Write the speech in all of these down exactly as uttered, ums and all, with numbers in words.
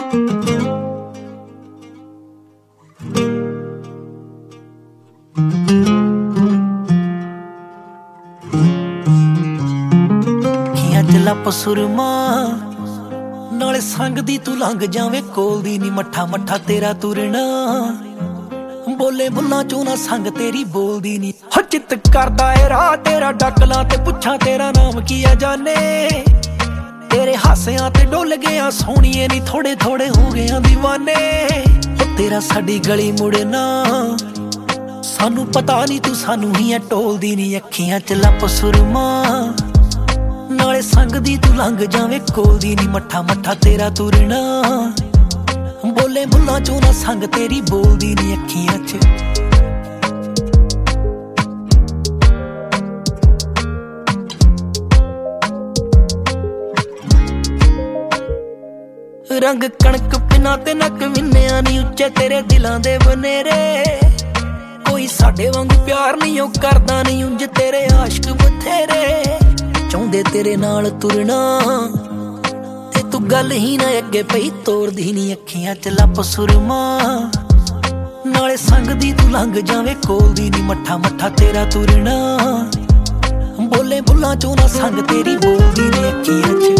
ਸੁਰਮਾ ਨਾਲੇ ਸੰਗ ਦੀ ਤੂੰ ਲੰਘ ਜਾਵੇਂ ਕੋਲ ਦੀ ਨੀ ਮੱਠਾ ਮੱਠਾ ਤੇਰਾ ਤੁਰਨਾ ਬੋਲੇ ਬੁੱਲਾਂ ਚੋਂ ਨਾ ਸੰਗ ਤੇਰੀ ਬੋਲਦੀ ਨੀ ਹੋ ਚਿੱਤ ਕਰਦਾ ਏ ਰਾਹ ਤੇਰਾ ਡੱਕਲਾਂ ਤੇ ਪੁੱਛਾਂ ਤੇਰਾ ਨਾਮ ਕੀ ਆ ਜਾਣੇ ਤੇਰੇ ਹਾਸਿਆਂ ਤੇ ਡੁੱਲ ਗਿਆ ਸੋਹਣੀਏ ਨੀ ਥੋੜੇ ਥੋੜੇ ਹੋ ਗਿਆ ਦੀਵਾਨੇ ਹੋ ਤੇਰਾ ਸਾਡੀ ਗਲੀ ਮੁੜਨਾ ਸਾਨੂੰ ਪਤਾ ਨੀ ਤੂੰ ਸਾਨੂੰ ਹੀ ਐ ਟੋਲਦੀ ਨੀ ਅੱਖੀਆਂ ਚ ਲੱਪ ਸੁਰਮਾ ਨਾਲੇ ਸੰਗ ਦੀ ਤੂੰ ਲੰਘ ਜਾਵੇਂ ਕੋਲ ਦੀ ਨੀ ਮੱਠਾ ਮੱਠਾ ਤੇਰਾ ਤੁਰਨਾ ਬੋਲੇ ਬੁੱਲਾਂ ਚੋਂ ਨਾ ਸੰਗ ਤੇਰੀ ਬੋਲਦੀ ਨੀ ਅੱਖੀਆਂ ਚ ਰੰਗ ਕਣਕ ਪਿਨਾ ਤੇ ਨੱਕ ਵਿੰਨਿਆ ਨੀ ਉੱਚੇ ਤੇਰੇ ਦਿਲਾਂ ਦੇ ਬਨੇਰੇ ਕੋਈ ਸਾਡੇ ਵਾਂਗੂ ਪਿਆਰ ਨਹੀਂ ਉਹ ਕਰਦਾ ਨਹੀਂ ਉਂਝ ਤੇਰੇ ਆਸ਼ਕ ਬਥੇਰੇ ਚਾਹੁੰਦੇ ਤੇਰੇ ਨਾਲ ਤੁਰਨਾ ਤੇ ਤੂੰ ਗੱਲ ਹੀ ਨਾ ਅੱਗੇ ਪਈ ਤੋਰਦੀ ਨੀ ਅੱਖੀਆਂ ਚ ਲੱਪ ਸੁਰਮਾ ਨਾਲੇ ਸੰਗ ਦੀ ਤੂੰ ਲੰਘ ਜਾਵੇਂ ਕੋਲ ਦੀ ਨੀ ਮੱਠਾ ਮੱਠਾ ਤੇਰਾ ਤੁਰਨਾ ਬੋਲੇ ਬੁੱਲਾਂ ਚੋਂ ਨਾ ਸੰਗ ਤੇਰੀ ਬੋਲਦੀ ਨੀ ਅੱਖੀਆਂ ਚ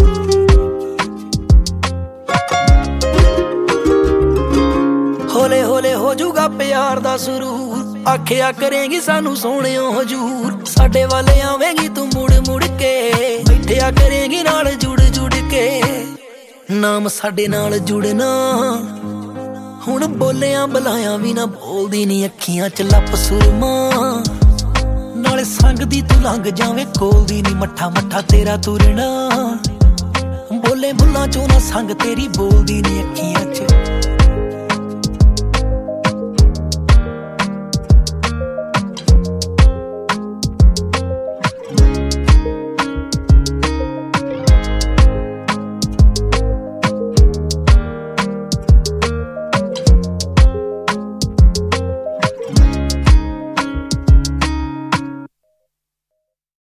ਹੌਲੇ ਹੌਲੇ ਹੋ ਜੂਗਾ ਪਿਆਰ ਦਾ ਸਰੂਰ ਆਖਿਆ ਕਰੇਂਗੀ ਸਾਨੂੰ ਸੋਹਣਿਓ ਹਜੂਰ ਸਾਡੇ ਵੱਲ ਆਵੇਂਗੀ ਤੂੰ ਮੁੜ ਮੁੜ ਕੇ ਬੈਠਿਆ ਕਰੇਂਗੀ ਨਾਲ ਜੁੜ ਜੁੜ ਕੇ ਨਾਮ ਸਾਡੇ ਨਾਲ ਜੁੜਨਾ ਹੁਣ ਬੋਲਿਆਂ ਬੁਲਾਇਆ ਵੀ ਨਾ ਬੋਲਦੀ ਨੀ ਅੱਖੀਆਂ ਚ ਲੱਪ ਸੁਰਮਾ ਨਾਲੇ ਸੰਗ ਦੀ ਤੂੰ ਲੰਘ ਜਾਵੇਂ ਕੋਲ ਦੀ ਨੀ ਮੱਠਾ ਮੱਠਾ ਤੇਰਾ ਤੁਰਨਾ ਬੋਲੇ ਬੁੱਲਾਂ ਚੋਂ ਨਾ ਸੰਗ ਤੇਰੀ ਬੋਲਦੀ ਨੀ ਅੱਖੀਆਂ ਚ